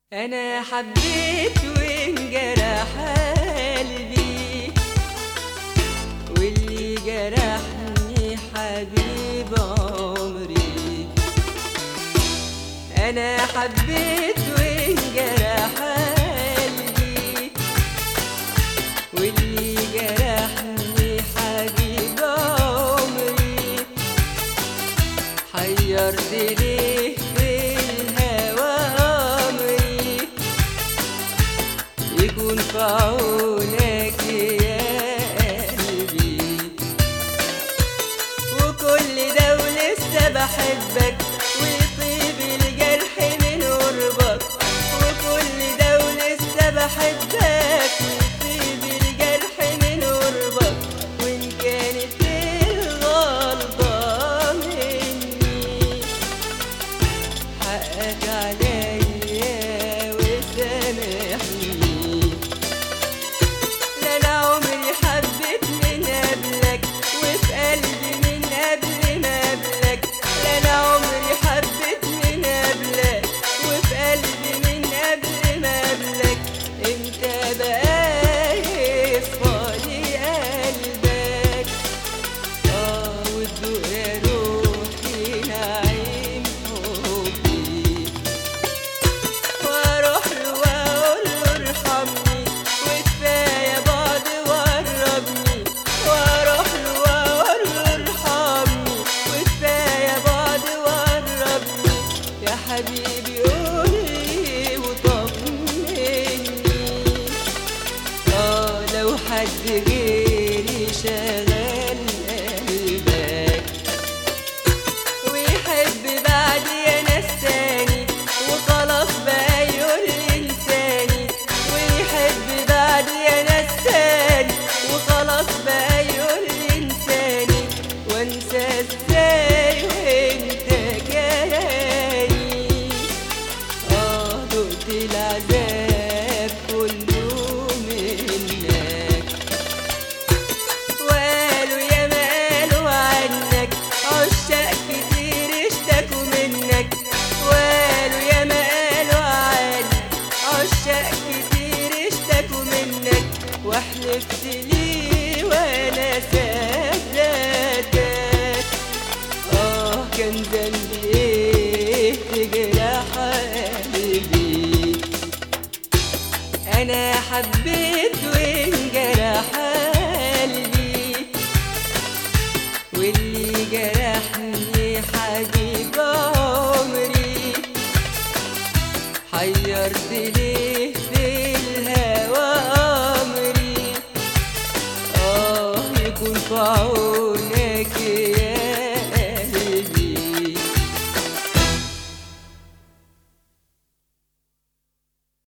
أنا حبيت وانجرح قلبي، واللي جرحني حبيب عمري. أنا حبيت وانجرح قلبي، واللي جرحني حبيب عمري. حيرت ليه في الهوى أمري، يكون في عونك يا قلبي. وكل ده ولسه بحبك، ويطيب الجرح من قربك. وكل ده ولسه بحبك، ويطيب الجرح من قربك. وإن كانت الغلطة مني، حقك عليا وسامحني. لا أنا عمري حبيت من قبلك، وفي قلبي من قبل ما قبلك. لا أنا عمري حبيت من قبلك، وفي قلبي من قبل ما قبلك. امتى بقى يصفالي قلبك؟ وتدوق يا روحي نعيم حبي. واروح له واقول له ارحمني، وكفايه بعد وقربني. واروح له واقول له ارحمني، وكفايه بعد وقربني. يا حبيبي قولي وطمني، لو حد غيري شغال قلبك، ويحب بعدي يا ناس تاني، وخلاص بقى يقول لي انساني. ويحب بعدي يا ناس تاني، وخلاص بقى يقول لي انساني. وانسى ازاي وانت جاي؟ دقت العذاب كله منك. وقالوا يا ما قالوا عنك، عشاق كتير اشتكوا منك. وقالوا يا ما قالوا عنك، عشاق كتير اشتكوا منك. وحلفت لي وانا صدقتك، كان ذنبي ايه تجرح قلبي؟ أنا حبيت وانجرح قلبي، واللي جرحني حبيب عمري. حيرت ليه في الهوى أمري، يكون في عونك يا